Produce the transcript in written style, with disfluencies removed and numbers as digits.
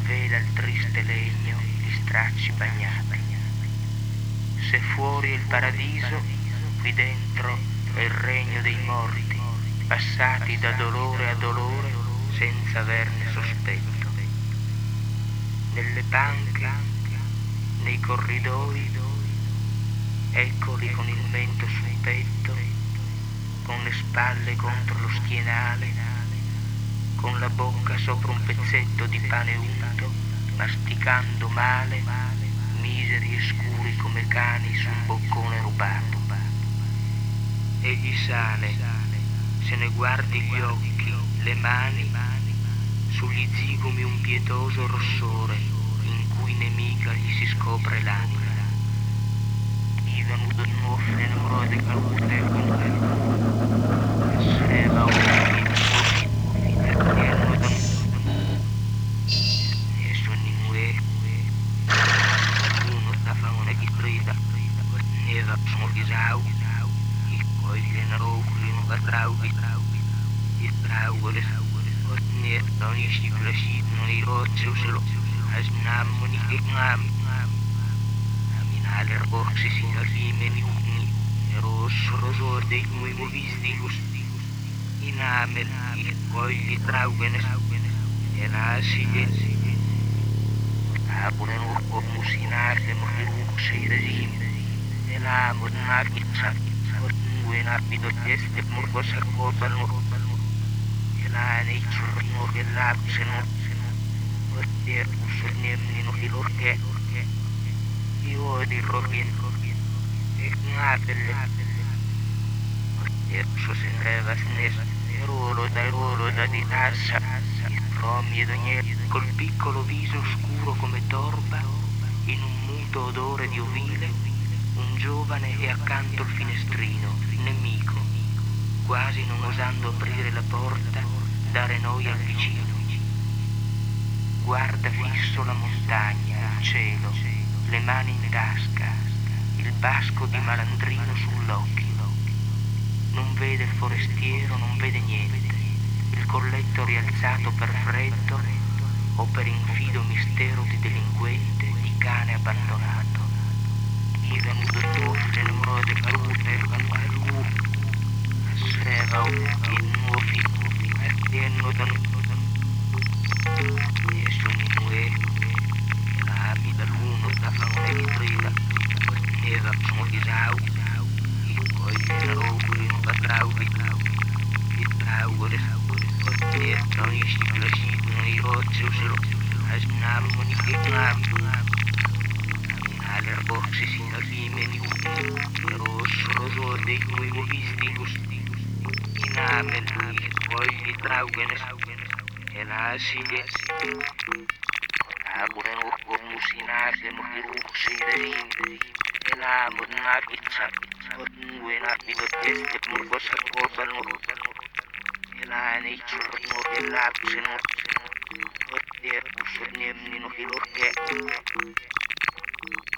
vela il triste legno di stracci bagnati. Se fuori è il paradiso, qui dentro è il regno dei morti, passati da dolore a dolore senza averne sospetto. Nelle panche, nei corridoi, eccoli con il mento sul petto, con le spalle contro lo schienale, con la bocca sopra un pezzetto di pane unto, masticando male, miseri e scuri come cani su un boccone rubato. Egli sale, se ne guardi gli occhi, le mani, sugli zigomi un pietoso rossore in cui nemica gli si scopre l'anima. I venuto in offre numero di calute con sera o si si arrimeni uni, e rosso dei nuovi vistilus, in amel, il poi traugenes, e nasige, apure no por musinarle, morruxe, regim, e la mornarchizza, mornue napido teste, morcosa copano, e la nei ciurno che lapseno, morter, usurnemnino, ilorche, io di rokin, e ngapelle, morter, soseneva snes, ruolo da di tassa, romi ed ogni, col piccolo viso scuro come torba, in un muto odore di ovile, un giovane e accanto il finestrino, nemico, quasi non osando aprire la porta, dare noia al vicino. Guarda fisso la montagna, il cielo, le mani in tasca, il basco di malandrino sull'occhio. Non vede il forestiero, non vede niente, il colletto rialzato per freddo o per infido mistero di delinquente, di cane abbandonato. I venuto tu offre il muro del calute, sera o in nuovi, perdiendo da e sono la vita l'uno da fare di trida, e da sono di sau, e poi ne roguri non va trauri, e trauri, e non gli si clasciano i rocci o se lo asnammo di che alle borsi si arrimeni un rosso dei nuovi vistilus, in amel, e poi gli traugenes, e nasige, apure no por musinarle, morruxe, regim, e la mornarchizza, mornue napido teste, morcosa copano, e la nei ciurno che lapseno, morter, usurnemnino, ilorche,